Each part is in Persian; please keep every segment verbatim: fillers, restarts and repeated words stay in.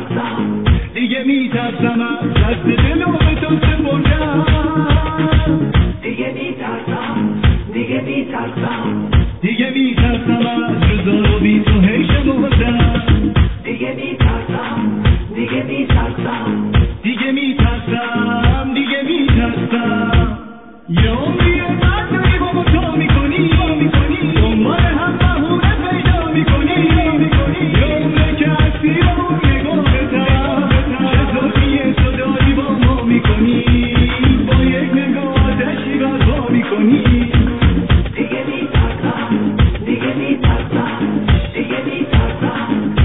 میترسم دیگه میترسم از دست دلو به تو سپردم دیگه میترسم دیگه میترسم دیگه میترسم از روزا رو بی تو هی شمردم دیگه میترسم دیگه میترسم دیگه میترسم دیگه میترسم یه عمری بعد داری با ما تو میکنی دنبال هم بهونه پیدا میکنی یه عمره که هستی با اون نگاهتم چطوریه تو داری با ما میکنی با یک نگاه آتشی برپا میکنی دیگه میترسم دیگه میترسم دیگه میترسم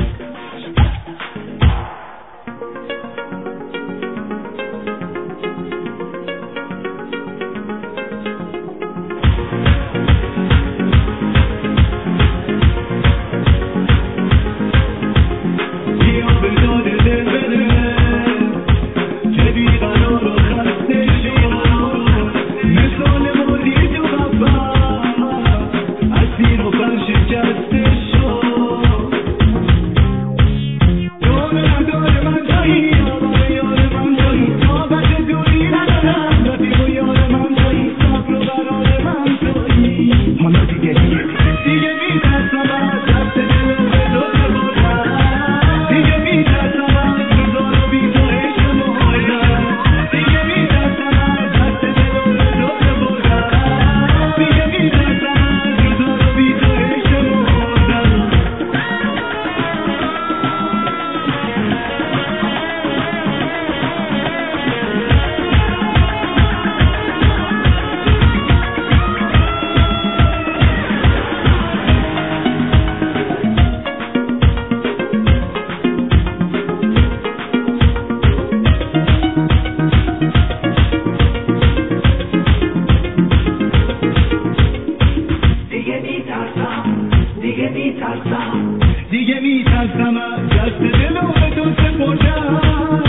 دیگه میترسم از دست دلو به تو سپردم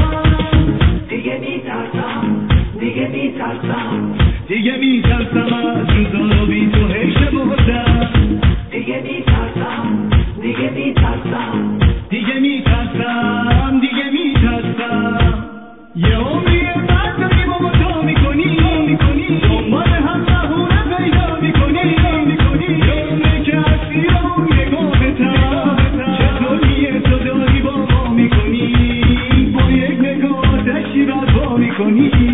دیگه میترسم دیگه میترسم دیگه میترسم از روزا رو بی تو هی شمردم دیگه میترسم دیگه میترسم دیگه میترسم دیگه میترسم یه عمری بعد داری با ما تو میکنی دنبال هم بهونه پیدا میکنی یه عمره که هستی با اون نگاهتم چطوریه تو داری با ما میکنی با یک نگاه آتشی برپا میکنی